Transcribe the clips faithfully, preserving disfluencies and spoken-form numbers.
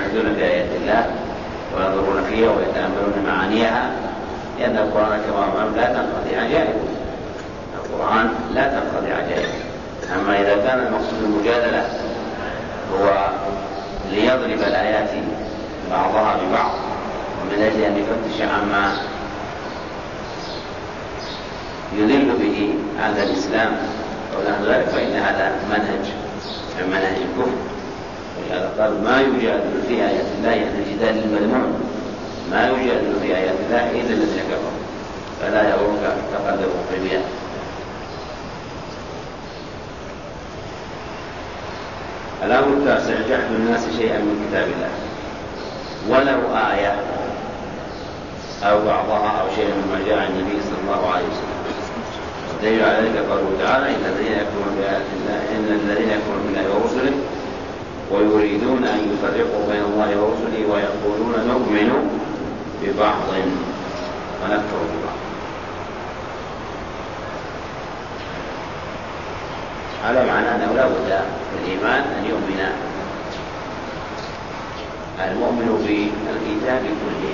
يلحدون بآيات الله وينظرون فيها ويتأملون معانيها، لأن القرآن كما أمام لا تنقضي عجائبه. القرآن لا تنقضي عجائبه. أما إذا كان المقصود المجادلة هو ليضرب الآيات بعضها ببعض ومن أجل أن يفتش عما يذل به هذا الإسلام أو نحو ذلك، فإن هذا منهج من منهج الكفر. ولهذا قال ما يجادل في آيات الله، يعني الجدال المذموم، ما يجادل في آيات الله إلا الذين كفروا فلا يغرك تقلب الصبيان. الأمر التاسع جحد الناس شيئا من كتاب الله ولو آية أو بعضها أو شيئا مما جاء عن النبي صلى الله عليه وسلم. والدليل على ذلك قوله تعالى إن الذين يكفرون بآيات الله إن الذين يكفرون بالله ورسله ويريدون أن يفرقوا بين الله ورسله ويقولون نؤمن ببعض ونكفر ببعض. على معنى أنه لا بد للإيمان أن يؤمن المؤمن بالكتاب كله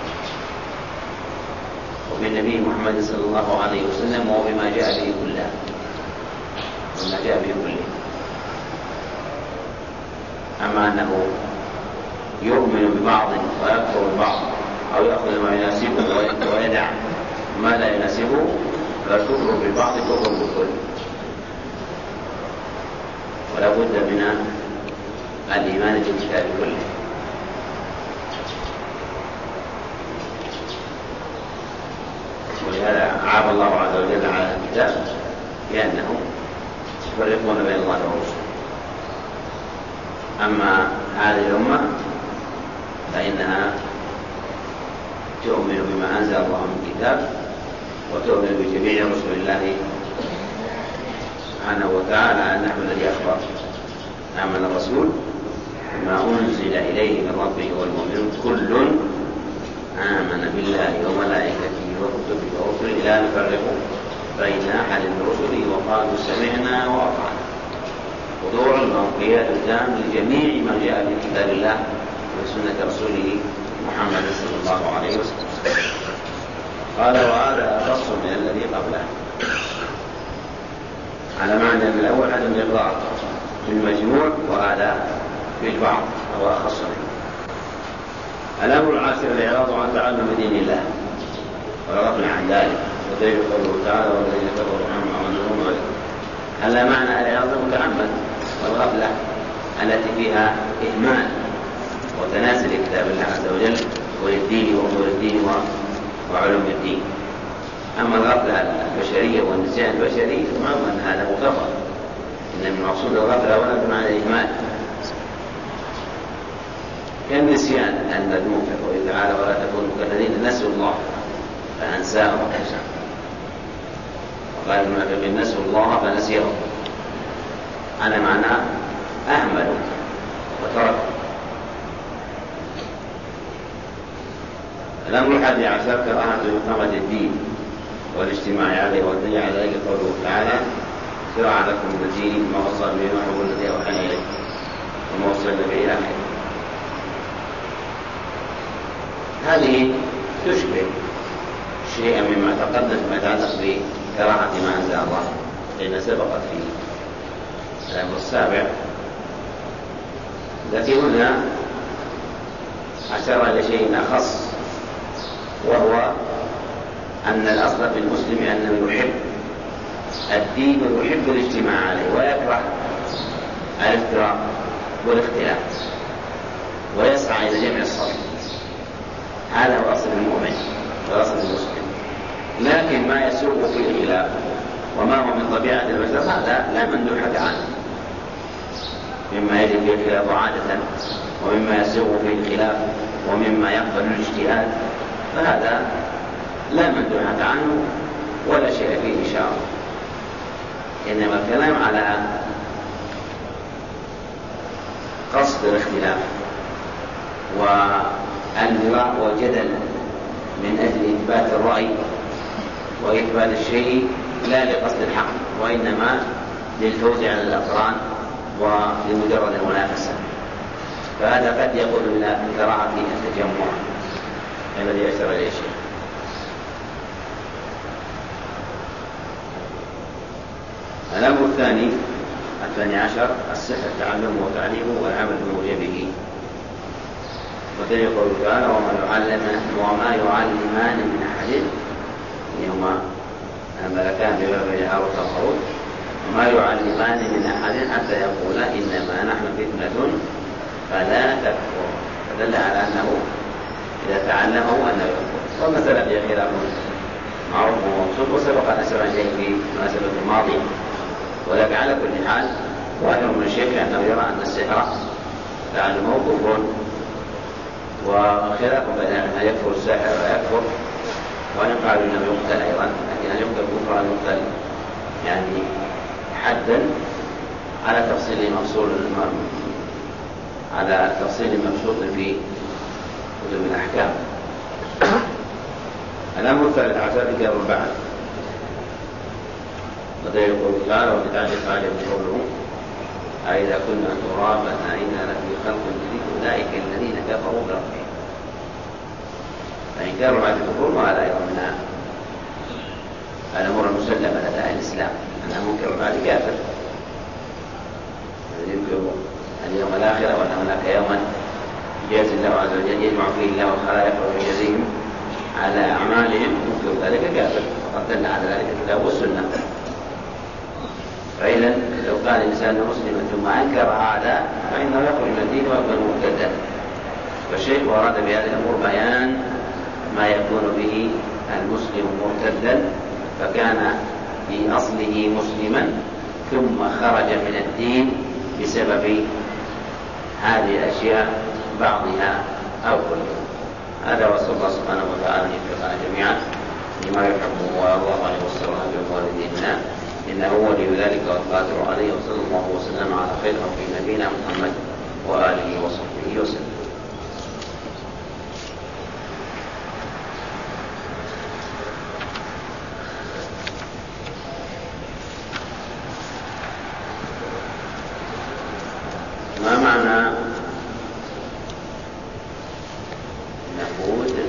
وبالنبي محمد صلى الله عليه وسلم وبما جاء به كله وما جاء به كله. أما أنه يؤمن ببعض ويكفر ببعض أو يأخذ ما يناسبه ويدع ما لا يناسبه، فالكفر بالبعض كفر بالكل. ولا بد من الإيمان بالكتاب كله. ولهذا عاب الله عز وجل على الكتاب بأنهم يفرقون بين الله ورسله. أما هذه الأمة فإنها تؤمن بما أنزل الله من كتاب وتؤمن بجميع رسل الله سبحانه وتعالى على النحو الذي أخبر. آمن الرسول بما أنزل إليه من ربه والمؤمنون كل آمن بالله وملائكته وكتبه ورسله لا نفرق بين أحد من رسله وقالوا سمعنا وأطعنا. خضوع وانقياد تام لجميع ما جاء في كتاب الله وسنة رسوله محمد صلى الله عليه وسلم. قال وهذا أخص من الذي قبله، على معنى أن الأول عدم الإقرار بالمجموع وهذا بالبعض هو أخص منه. الأمر العاشر الإعراض عن تعلم دين الله ورغبنا عن ذلك، ودليل قوله تعالى والذين كفروا عما أنزلوا عليهم. هذا معنى الإعراض المتعمد والغفلة التي فيها إهمال وتناسل كتاب الله عز وجل وللدين وأمور الدين وعلوم الدين. أما الغفلة البشرية والنسيان البشري فمعلوم أن هذا مكفر، إن من مقصود الغفلة ولا بمعنى الإهمال كالنسيان المذموم في قوله تعالى ولا تكونوا كالذين نسوا الله فأنساهم أنفسهم. وقال المنافقين نسوا الله فنسيهم، على معنى أهملوا وتركوا. الأمر الحادي عشر كراهة إقامة الدين والاجتماع عليه، والدليل على ذلك قوله تعالى شرع لكم من الدين ما وصى به نوح والذي أوحينا إليه وما وصينا به إلى آخره. هذه تشبه شيئا مما تقدم ما يتعلق بكراهة ما أنزل الله، لأن سبقت فيه الأمر السابع. لكن هنا أشار إلى شيء أخص، وهو أن الأصل في المسلم أنه يحب الدين ويحب الاجتماع عليه ويكره الافتراق والاختلاف ويسعى إلى جمع الصف. هذا هو أصل المؤمن وأصل المسلم. لكن ما يسوق فيه الخلاف وما هو من طبيعة البشر هذا لا مندوحة عنه، مما يجب فيه الخلاف عادة ومما يسوق فيه الخلاف ومما يقبل الاجتهاد، فهذا لا مندوحة عنه ولا شيء فيه إشارة. إنما الكلام على قصد الاختلاف والمراء والجدل من أجل إثبات الرأي وإثبات الشيء لا لقصد الحق، وإنما للفوز على الأقران ولمجرد المنافسة. فهذا قد يقول من كراهة التجمع الذي أشار إليه الشيخ. الأمر الثاني الثاني عشر الصحة تعلمه وتعليمه والعمل بموجبه. وذلك قوله تعالى وما يعلمان وما يعلمان من أحد هما الملكان بباب هاروت وماروت وما يعلمان من أحد حتى يقولا إنما نحن فتنة فلا تكفر، فدل على أنه إذا تعلمه أنه يكفر. والمسألة فيها خلاف معروف وموصوف وسبق أن أشرنا إليه في مناسبة الماضية. ولكن على كل حال ظاهر من الشيخ أنه يرى أن السحر تعلمه كفر، وخلاف بين أن يكفر الساحر ولا يكفر، وإن قالوا أنه يقتل أيضا، لكن أن يقتل كفرا يقتل يعني حدا على تفصيل مفصول على تفصيل مبسوط في كتب الأحكام. الأمر الثالث عشر كتاب البعث. وذلك يقول تعالى وبتعالى تعالى قوله أإذا كنا ترابا أإنا لفي خلق جديد أولئك الذين كفروا بربهم. فإنكار بعد الكفر وهذا أيضا من الأمور المسلمة لدى أهل الإسلام أنها منكر بعد كافر ينكر اليوم الآخر وأن هناك يوما يجازي الله عز وجل يجمع فيه الله الخلائق ويجازيهم على أعمالهم، منكر ذلك كافر، وقد دل على ذلك الكتاب والسنة. فإذا لو كان الإنسان مسلما ثم أنكر هذا فإنه يخرج من الدين ويكون مرتدا. فالشيخ أراد بهذه الأمور بيان ما يكون به المسلم مرتدا فكان في أصله مسلما ثم خرج من الدين بسبب هذه الأشياء بعضها أو كلها. هذا وصلى الله سبحانه وتعالى أن يوفقنا جميعا لما يحبه ويرضاه ويوصلنا بوالدينا إنه ولي ذلك والقادر عليه. وصلى الله وسلم على خير خلق نبينا محمد وآله وصحبه وسلم. ما معنى نفوذ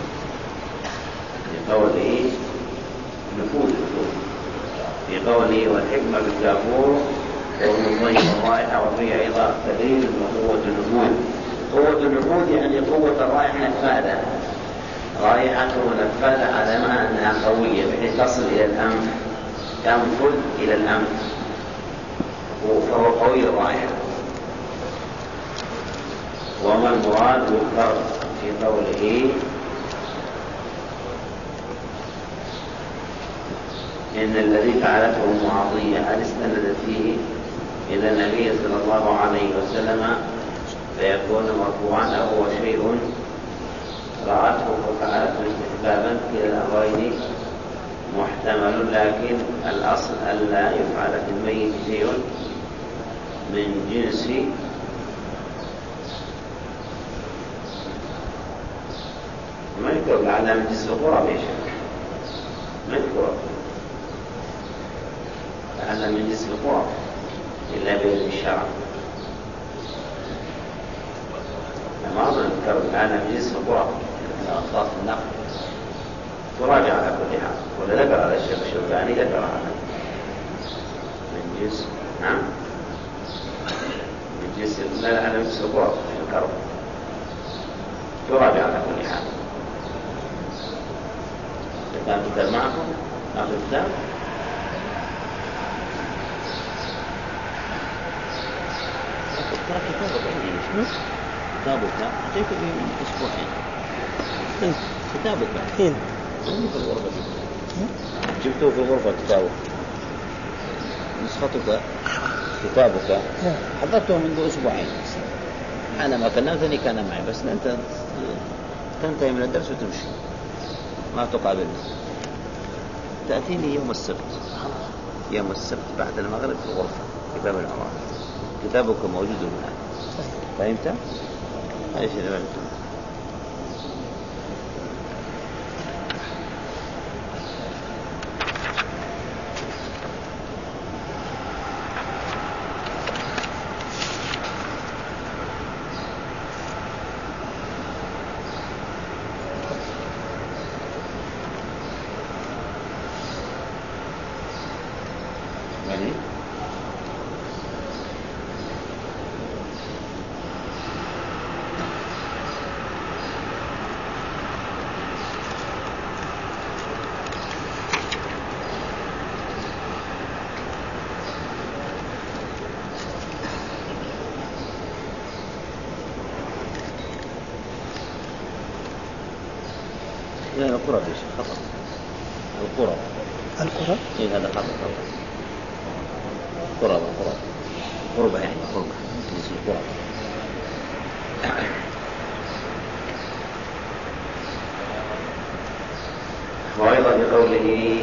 لقوله نفوذ في قوله والحكمة بالكافور قول الله الرائحة وفيه أيضا دليل وقوة النفوذ. قوة النفوذ يعني قوة الرائحة نفاذة، رائحته نفاذة على ما أنها قوية بحيث تصل إلى الأنف، تنفذ إلى الأنف، فهو قوي الرائحة. وما المراد بالفرق في قوله إن الذي فعلته معاطية هل استندت فيه إلى النبي صلى الله عليه وسلم فيكون مرفوعا أو هو شيء رأته ففعلته استحبابا؟ كلا الأمرين محتمل، لكن الأصل ألا يفعل في الميت شيء من جنس ما يذكر لعلها من جنس القرى بيش ما يذكر لعلها من جنس القرى إلا بإذن الشرع. لما أظن يذكر لعلها من جنس القرى أخطاط النقل تراجع على كل حال. ولا ذكر على الشيخ الشوكاني ذكر على من جنس نعم من جنس لا لعلها من جنس القرى ذكر تراجع على كل حال. كان كتاب معكم آخر كتاب ترى كتابك عندي شنو؟ كتابك أعطيك من أسبوعين كتابك فين؟ عندي في الغرفة جبته في الغرفة كتابك نسختك كتابك حضرته منذ أسبوعين. أنا ما كلمتني كان معي بس أنت تنتهي من الدرس وتمشي ما تقابلني. تأتيني يوم السبت يوم السبت بعد المغرب في الغرفة كتاب العمران كتابك موجود الآن. فهمت؟ أي شيء فهمت. يعني لا القرب يا شيخ خطأ. القرب القرب إيه هذا خطأ خطأ. قرب القرب قربة يعني قربة مثل القرب. وأيضا بقوله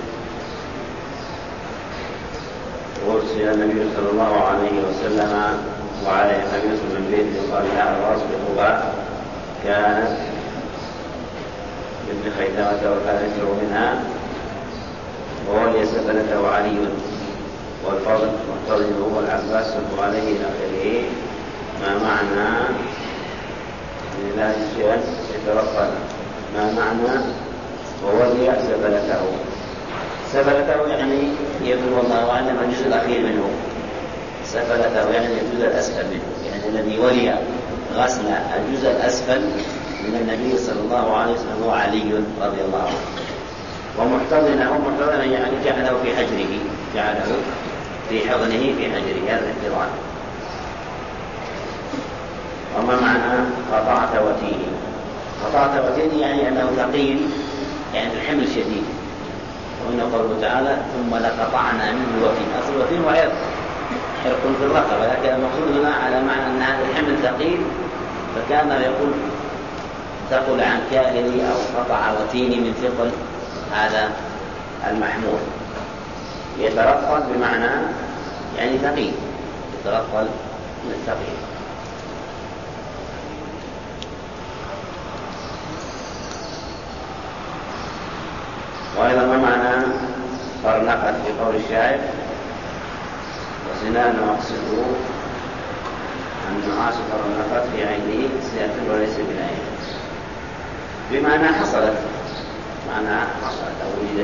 أرسل النبي صلى الله عليه وسلم وعليه قميص من بيت يقال لها الراس بقباء كانت ابن خيثمة وكان يسر منها وولي سفلته علي والفضل محتضن هو العباس صلى عليه إلى آخره. ما معنى من هذا الشيء يترقى ما معنى وولي سفلته؟ سفلته يعني يبلغ الله أعلم الجزء الأخير منه. سفلته يعني الجزء الأسفل منه، يعني الذي ولي غسل الجزء الأسفل من النبي صلى الله عليه وسلم هو علي رضي الله عنه. ومحتضنه محتضنا يعني جعله في حجره، جعله في حضنه في حجره، هذا الاحتضان. وما معنى قطعت وتيني؟ قطعت وتيني يعني أنه ثقيل، يعني الحمل شديد. وإن قوله تعالى ثم لقطعنا منه الوتين، أصل الوتين هو عرق عرق في الرقبة، لكن المقصود هنا على معنى أن هذا الحمل ثقيل، فكان يقول ثقل عن كاهلي أو قطع وتيني من ثقل هذا المحمول. يترقل بمعنى يعني ثقيل، يترقل من الثقيل. وأيضا ما معنى فرنقت في قول الشاعر وسنان مقصده أن نعاس فرنقت في عينه سيئة وليس بالعين، بمعنى حصلت، معنى حصلت أو وجدت.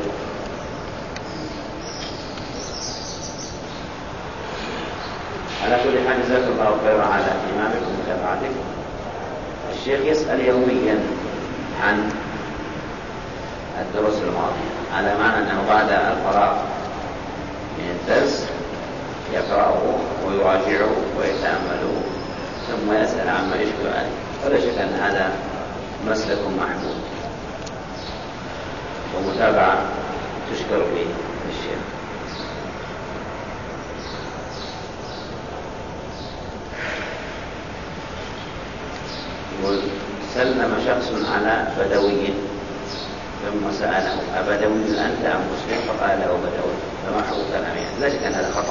على كل حال جزاك الله خيرا على اهتمامكم ومتابعتكم. الشيخ يسأل يوميا عن الدروس الماضية، على معنى أنه بعد الفراغ من الدرس يقرأه ويراجعه ويتأمله ثم يسأل عما يشكل عليه. ولا شك أن هذا مسلك محمود ومتابعة تشكر به الشيخ. سلم شخص على بدوي ثم سأله أبدوي أنت أم مسلم؟ فقال له بدوي، فما حكم كلامه؟ لا شك أن هذا خطأ،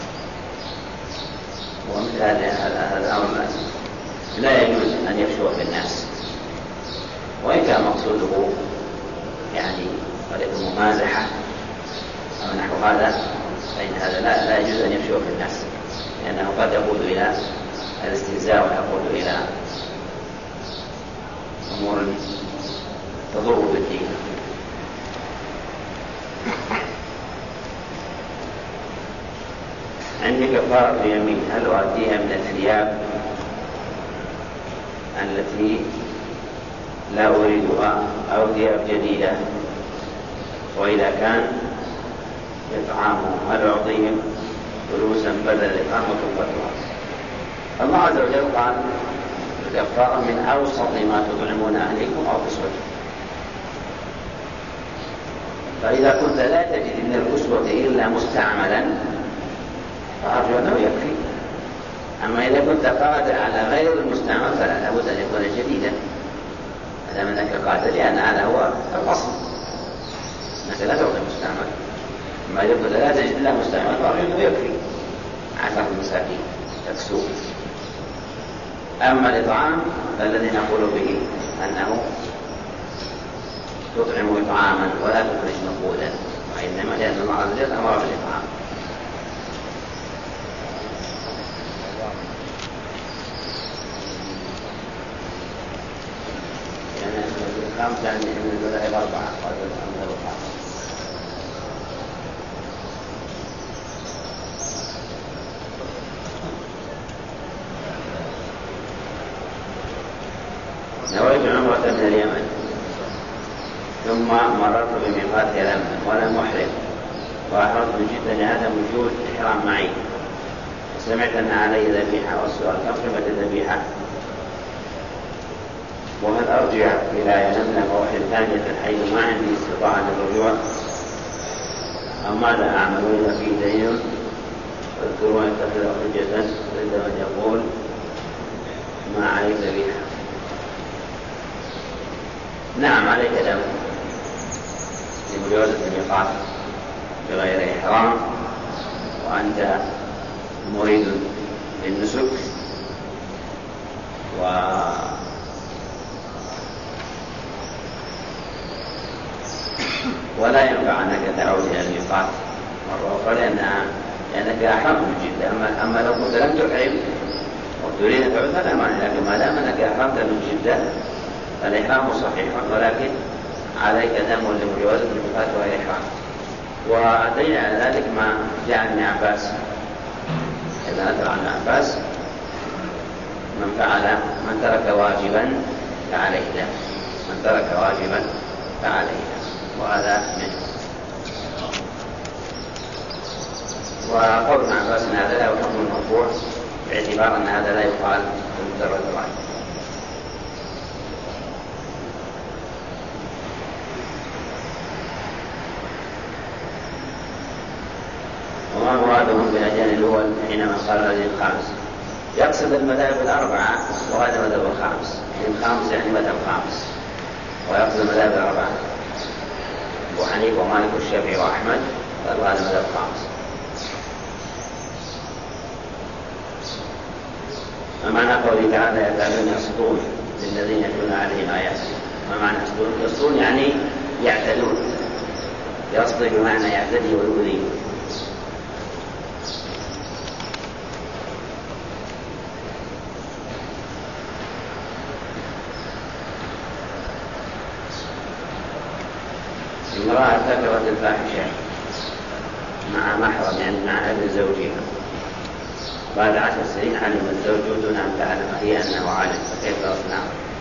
ومثل هذا الأمر لا يجوز أن يفشو في الناس، وإن كان مقصوده يعني طريق ممازحة أو نحو هذا، فإن هذا لا, لا يجوز أن يفشو في الناس، لأنه قد يقود إلى الاستهزاء ويقود إلى أمور تضر بالدين. عندي كفارة يمين، هل أؤديها من الثياب التي لا أريدها أو ثياب جديدة؟ وإذا كان إطعامهم هل أعطيهم فلوسا بدل الإطعام وكفتها؟ الله عز وجل قال كفارة من أوسط ما تطعمون أهليكم أو كسوتهم. فإذا كنت لا تجد من الكسوة إلا مستعملا فأرجو أنه يكفي. أما إذا كنت قادر على غير المستعمل فلا لابد أن يكون جديدا، هذا من أنك قادر، لأن هذا هو الأصل أنك لا تعطي مستعمل. أما إذا كنت لا تجد إلا مستعمل فأرجو أنه يكفي عشرة المساكين تكسوه. أما الإطعام فالذي نقول به أنه تطعم إطعاما ولا تخرج نقودا، وإنما لأن الله عز وجل أمر بالإطعام. يعني الخمسة يعني من المذاهب أربعة قالوا الأمر بالإطعام. نويت عمرة من اليمن ثم مررت بميقات يلملم ولم أحرم وأحرمت من جدة لهذا وجود إحرام معي. سمعت أن علي ذبيحة والسؤال كم قيمة الذبيحة؟ وهل أرجع إلى يلملم وأحرم ثانية حيث ما عندي استطاعة للرجوع أم ماذا أعمل إذا في دين؟ واذكروا أن تخذ حجة ضد من يقول ما عليك ذبيحة. نعم عليك دم لمجاوزة الميقات بغير إحرام وأنت مريد للنسك و ولا ينفع أنك تعود إلى الميقات مرة أخرى لأنها لأنك أحرمت من جدة. أما, أما لو كنت لم تحرم وتريد أن تعود فلا معنى، لكن ما دام أنك أحرمت من جدة فالإحرام صحيح ولكن عليك دم لمجاوزة الميقات وهي إحرام. وأدين على ذلك ما جاء عن ابن عباس، إذا نزل عن عباس من فعل من ترك واجبا فعليه دم، من ترك واجبا فعليه دم، وهذا منه. وقول ابن عباس ان هذا لا يحكم المرفوع باعتبار ان هذا لا يقال بمجرد الراي. وما مرادهم بالاجيال الاول حينما قال الذي الخامس؟ يقصد المذاهب الاربعه وهذا مذهب الخامس، الخامس يعني مذهب الخامس، ويقصد المذاهب الاربعه ابو حنيفه ومالك والشافعي واحمد، قالوا هذا مذهب الخامس. ومعنى قوله تعالى يكادون يسطون للذين يتلون عليهم آياته. ما معنى يسطون؟ يسطون يعني يعتدون، يسطي بمعنى يعتدي ويؤذي. امرأة ارتكبت الفاحشة مع محرم يعني مع ابن زوجها، بعد عشر سنين علم الزوج دون أن تعلم هي أنه علم، فكيف تصنع؟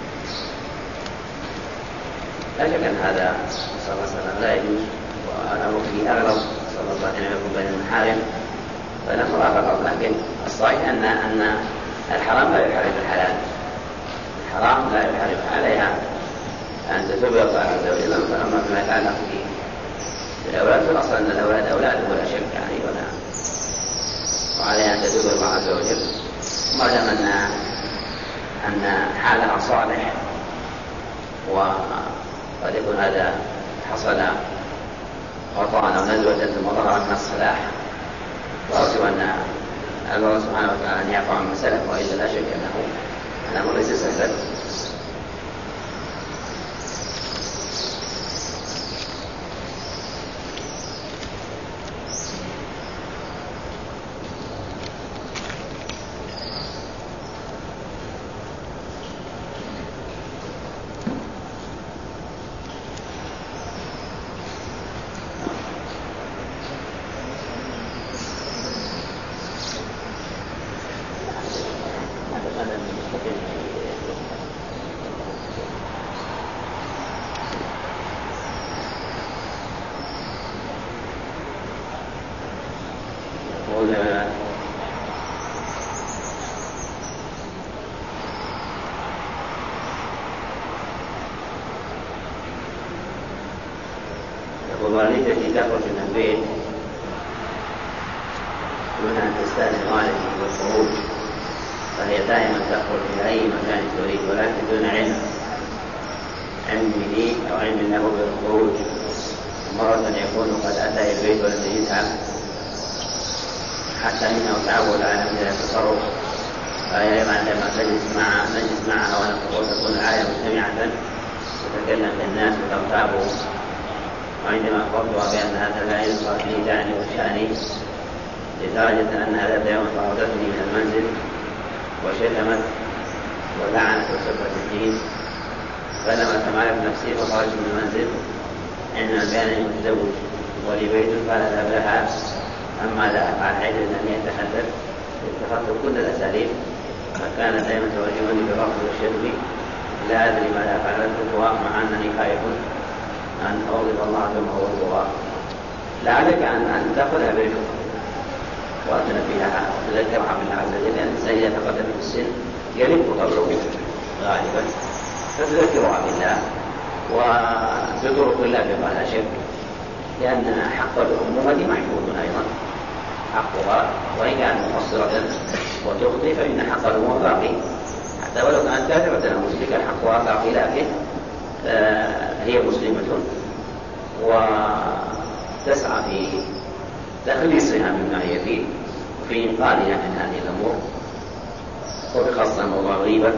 لا شك أن هذا صلى الله عليه وسلم لا يجوز، والأمر فيه أغلب صلى الله عليه وسلم يكون بين المحارم فالأمر أغلب، لكن الصحيح أن أن الحرام لا يحرم الحلال، الحرام لا يحرم عليها أن تتوب الله عز وجل. فأما فيما يتعلق بالأولاد فالأصل أن الأولاد أولاد ولا شك يعني ولا وعليها أن تتوب الله عز وجل، ما دام أن أن حالها صالح وقد يكون هذا حصل خطأ أو نزوة ثم ظهر من الصلاح، وأرجو أن الله سبحانه وتعالى أن يعفو عن سلف، وإلا لا شك أنه الأمر ليس سهلا. والدتي تخرج من البيت دون أن تستأذن والدي والخروج، فهي دائما تخرج إلى أي مكان تريد ولكن دون علم علم به أو علم له بالخروج. مرة يكون قد أتى البيت ولم يجدها حتى إنه تعود على مثل التصرف، فهي عندما تجلس مع نجلس معها وتكون الآية مجتمعة تتكلم بالناس وتغتابه، وعندما أخبرتها بأن هذا لا ينصر لي دعني وشأني لدرجة أنها ذات يوم طردتني من المنزل وشتمت ولعنت وسبت الدين، فلما تمالك نفسي فخرجت من المنزل عندما بأنني متزوج ولي بيت، قال ذهب لها أما لا أفعل حيث أنني أتحدث اتخذت كل الأساليب، فكانت دائما توجهني بالرفض والشتم لا أدري ماذا فعلتها مع أنني خائف أن أغضب الله كما غضبها. لعلك أن تأخذها برفق وتنبهها وتذكرها بالله عز وجل، لأن الإنسان إذا تقدم في السن يلف قبله غالبا، فتذكرها بالله وبطرق لا بقى لا شك، لأن حق الأمومة محفوظ أيضا حقها، وإن كانت مقصرة وتخطي فإن حق الأمومة باقي، حتى ولو كانت كافرة أو مشركة حقها باقي، لكن هي مسلمة وتسعى في تخليصها مما هي فيه وفي إنقاذها من هذه الأمور، وبخاصة موضوع غيبة.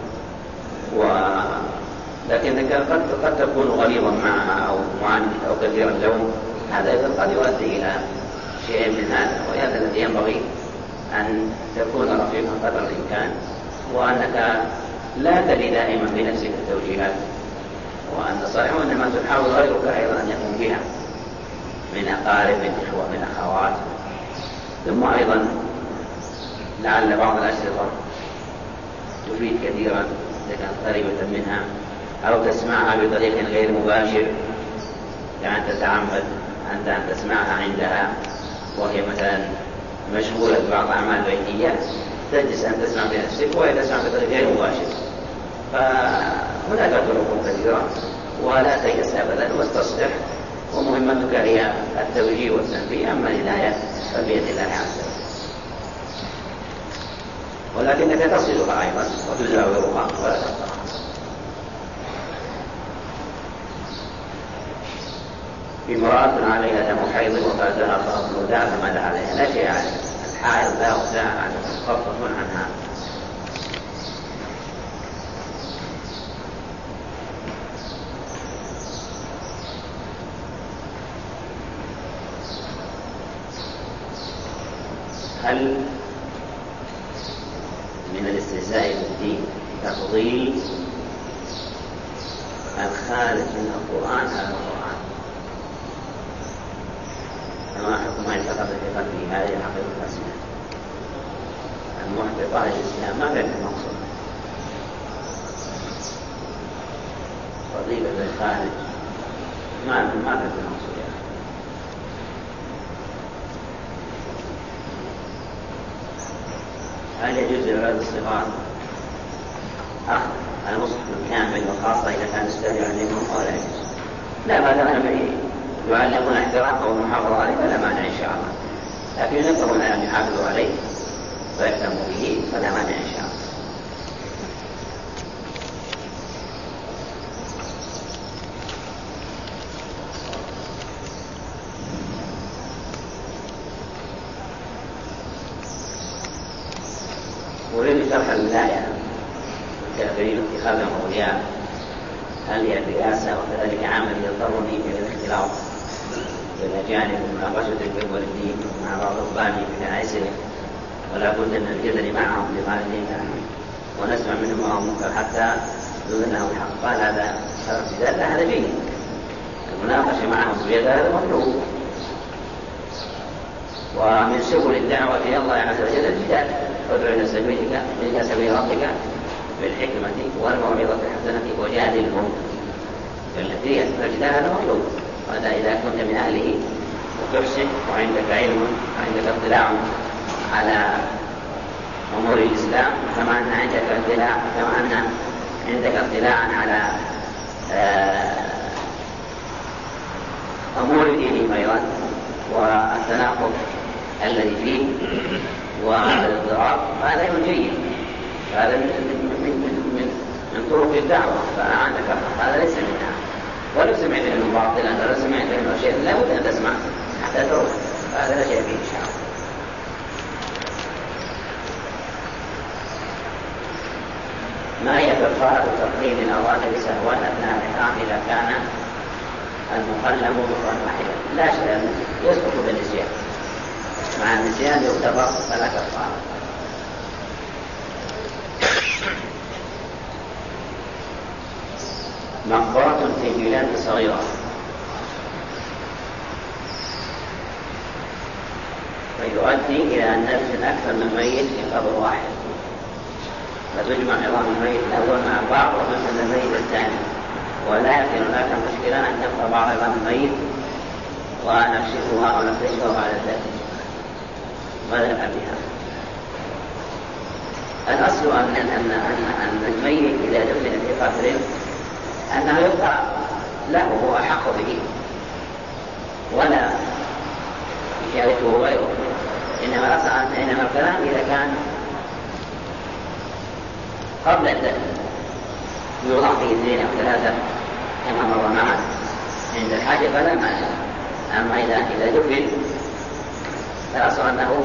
ولكنك قد قد تكون غليظا معها أو معاند أو كثير اللوم، هذا إذا قد يؤدي إلى شيء من هذا، وهذا الذي ينبغي أن تكون رفيقا قدر الإمكان، وأنك لا تلي دائما بنفسك التوجيهات، وأن صحيح إنما تحاول غيرك أيضا أن يقوم بها من أقارب من إخوة من أخوات. ثم أيضا لعل بعض الأشرطة تفيد كثيرا إذا كانت قريبة منها، أو تسمعها بطريق غير مباشر، يعني تتعمد أنت أن تسمعها عندها وهي مثلا مشغولة ببعض أعمال بيتية، تجلس أن تسمع بنفسك وهي تسمع بطريق غير مباشر. فهناك طرق كثيرة ولا تيأس أبدا واستصلح، ومهمتك هي التوجيه والتنبيه، أما الهداية فبيد الله عز وجل. ولكنك تصلها أيضا وتزاورها ولا تقطعها. امرأة عليها دم حيض وفاتها فأصل ذا فماذا عليها؟ لا شيء عليها، الحائض لا وساء عنها مخفف عنها. هل من الاستهزاء بالدين تفضيل الخارج من القرآن على القرآن؟ فما حكم ما يعتقد في قلبه هذه الحقيقة الأسماء المحبطة للإسلام؟ ما كان المقصود فضيلة الخارج، ما ما كان المقصود يعني. هل يجوز لأولاد الصغار أخذ المصحف الكامل وخاصة إذا كان يستدعي عليهم ولا يجوز؟ لا، ما دام يعلمون احترامه والمحافظة عليه فلا مانع إن شاء الله، لكن ينبغون أن يحافظوا عليه ويهتموا به فلا مانع إن شاء الله. أريد شرح الولاية الكافرين اتخاذهم أولياء، هل هي الرئاسة وكذلك عمل يضطرني إلى الاختلاط بالأجانب ومناقشة البر والدين مع بعض رباني في كنائسهم، ولا بد من الجدل معهم لما لدينا ونسمع منهم ما هو منكر حتى يظنه الحق. قال هذا شرط ذات هذا جيد، المناقشة معهم بيد هذا مطلوب، ومن سبل الدعوة إلى الله عز وجل الجدال، وادع إلى سبيلك إلى سبيل ربك بالحكمة والموعظة الحسنة وجادلهم بالتي هي الجدال هذا مطلوب. وهذا إذا كنت من أهله وتحسن وعندك علم وعندك اطلاع على أمور الإسلام، كما أن عندك اطلاع كما أن عندك اطلاعا على أمور دينهم أيضا والتناقض الذي فيه والاضطراب، هذا يكون جيد، هذا من, من, من, من طرق الدعوة. فأعنك هذا ليس منها، ولو سمعت منه باطلا ولو سمعت منه شيء لا بد أن تسمع حتى تروح، هذا لا شيء فيه إن شاء الله. ما هي كفارة تقليد الأرواح بسهوان أثناء الإحرام إذا كان المقلب مرة واحدة؟ لا شيء، يسقط بالنسيان، مع النسيان يعتبر فلا كفارة. مقبرة في بلاد صغيرة فيؤدي إلى أن ندفن أكثر من ميت في قبر واحد، فتجمع عظام الميت الأول مع بعض وتدفن الإنسان، ولا يمكن هناك مشكلة أن تبقى بعض العظام الميت ونكشفها أو نفرشها بعد ذلك ولا يفعل بها. الأصل أن أن أن الميت إذا دفن في قبر أنه يبقى له هو أحق به ولا يشاركه غيره، إنما إنما الكلام إذا كان قبل الدفن يوضع فيه اثنين أو ثلاثة كما مر معنا عند الحاجة فلا مانع. أما إذا إذا دفن فالأصل أنه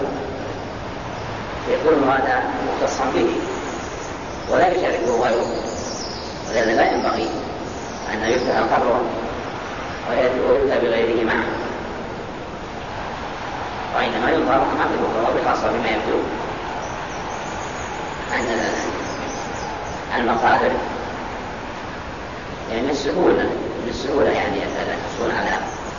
يكون هذا مختصا به ولا يشاركه غيره، ولهذا لا ينبغي أن يفتح القبر ويؤتى بغيره معه، وإنما ينظر ما في الأخرى بخاصة بما يبدو أن المقابر يعني السهولة من السهولة يعني تكون على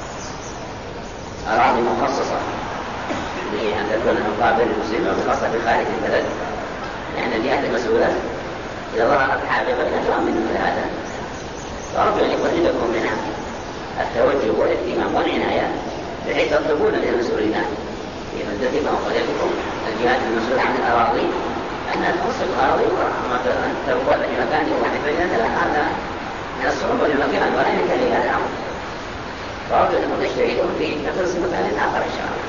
أراضي مخصصة لأن تكون المقابر المسلمة بخاصة في خارج البلد، لأن الجهات المسؤولة إذا ظهرت حاجة فإنها من هذا، فأرجو أن يكون عندكم منها التوجه والاهتمام والعناية بحيث تطلبون للمسؤولين في مدتكم وقريتكم الجهات المسؤولة عن الأراضي أن تخص الأراضي وأن تبقى في مكان واحد، فإن هذا من الصعوبة للمكان ولا يمكن لهذا الأمر، فأرجو أن تجتهدون في تخصيص مكان آخر إن شاء الله.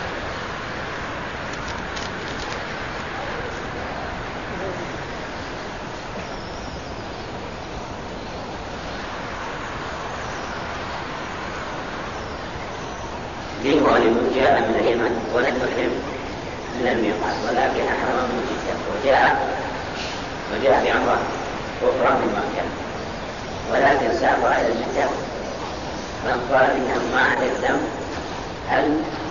لي ولمن جاء من اليمن ولم يحرم من الميقات ولكن أحرم من جدة وجاء وجاء بعمرة أخرى من مكة ولكن سافر إلى جدة، من قال إنه ما عليه الدم هل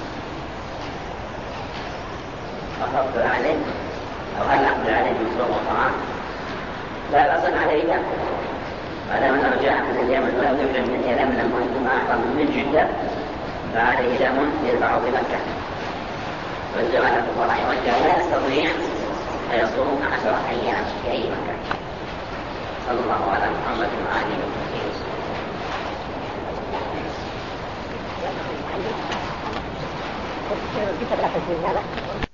أفضل عليه أو هل أقبل عليه من صوم وطعام؟ لا الأصل عليه دم، ما دام أنه جاء من اليمن ولم يحرم من اليمن لم أحرم من جدة فعليه دم يدفع بمكة، والجماعة الفقراء والجاهل لا يستطيع أن يصوم عشرة أيام في أي مكان. صلى الله على محمد وآله وصحبه وسلم.